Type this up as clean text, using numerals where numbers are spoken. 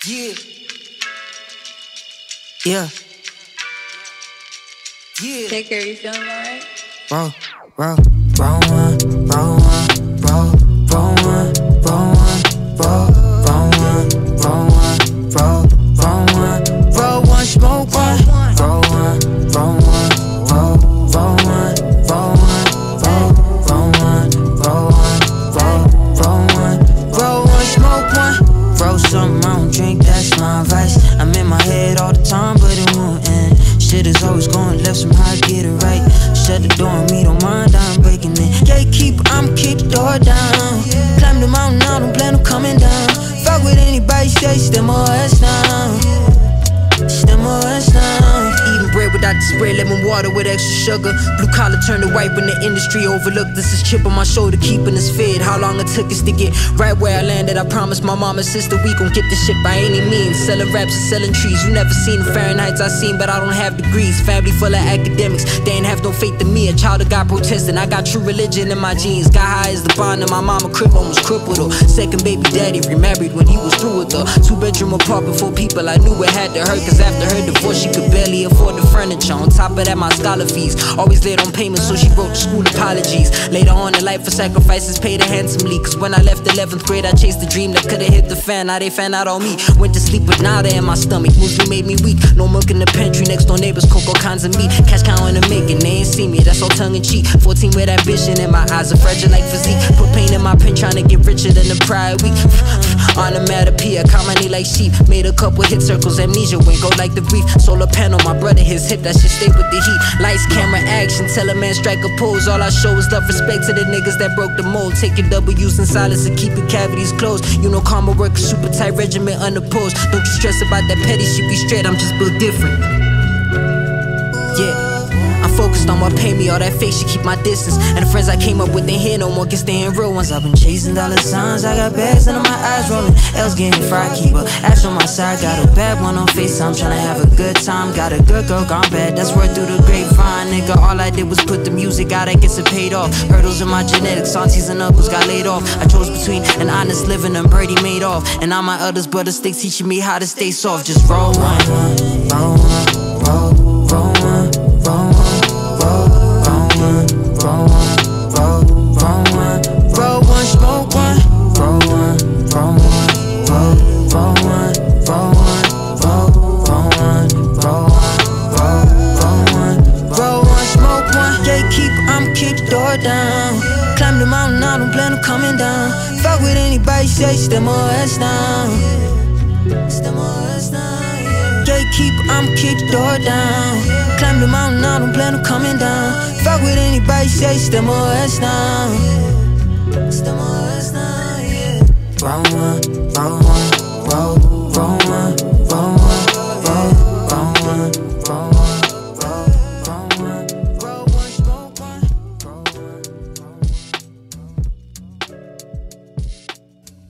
Yeah. Yeah. Yeah. Take care, you feeling alright? Roll one, roll one, roll one, roll one, roll one, roll one, roll one, smoke one, roll one, roll one, roll one, roll one, smoke one, roll something I don't drink, that's my advice. I'm in my head all the time, but it won't end. Shit is always going left, somehow I get it right. Shut the door on me, don't mind, I'm breaking it. Gatekeep, I'm keep the door down. Climb the mountain, I don't plan on coming down. Fuck with anybody, say stem or ass down. Stem or ass down. Eating bread without the spread, lemon water with extra sugar. Blue collar turned to white when the industry overlooked. This is chip on my shoulder, keeping us fed. How long it took us to get right where I landed. I promised my mom and sister we gon' get this shit by any means. Selling raps and selling trees. You never seen the Fahrenheits I seen, but I don't have degrees. Family full of academics, they ain't have no faith in me. A child of God protesting, I got true religion in my genes. Got high as the bond and my mama crib almost crippled her. Second baby daddy remarried when he was through with her. 2-bedroom apartment, 4 people, I knew it had to hurt. Cause after her divorce she could barely afford the furniture. On top of that my scholar fees, always late on payments, so she wrote the school apologies. Later on in life for sacrifices paid her handsomely. Cause when I left 11th grade I chased a dream that could've hit the fan. Now they fan out on me. Went to sleep with nada in my stomach. Muesli made me weak. No milk in the pantry. Next door neighbors cook all kinds of meat. Cash counting to make it, they ain't see me. That's all tongue in cheek. 14 with ambition in my eyes, a fragile like physique. Put pain in my pen trying to get richer than the prior week. Onomatopoeia, count my knee like sheep. Made a couple hit circles, amnesia went go like the brief. Solar panel, my brother his hip, that shit stay with the heat. Lights, camera, action, tell a man strike a pose. All I show is love, respect to the niggas that broke the mold. Take your W's in silence and keep your cavities closed. You know karma work a super tight regimen unopposed. Don't you stress about that petty shit, be straight, I'm just built different. Yeah. I'm focused on what pay me, all that fake shit keep my distance. And the friends I came up with ain't here no more, can stay in real ones. I've been chasing dollar signs, I got bags under my eyes rolling. L's getting fried, keep a ash on my side. Got a bad one on FaceTime, tryna have a good time. Got a good girl gone bad, that's word through the grapevine. Nigga, all I did was put the music out, I guess it paid off. Hurdles in my genetics, aunties and uncles got laid off. I chose between an honest living and Birdie made off. And now my eldest brother stick teaching me how to stay soft. Just roll one, roll one, roll one, roll one. Roll one, smoke one. Roll one, roll one, roll one, roll one, smoke one. Gatekeep, I'm keep the door down. Climb the mountain, I don't plan on coming down. Fuck with anybody, say stem or ass down. Stem or ass down. Gatekeep, I'm keep the door down. Climb the mountain, I don't plan on coming down. Fuck with anybody, say stem or ass down. Stem or ass down, yeah. Roll one, roll one, roll one.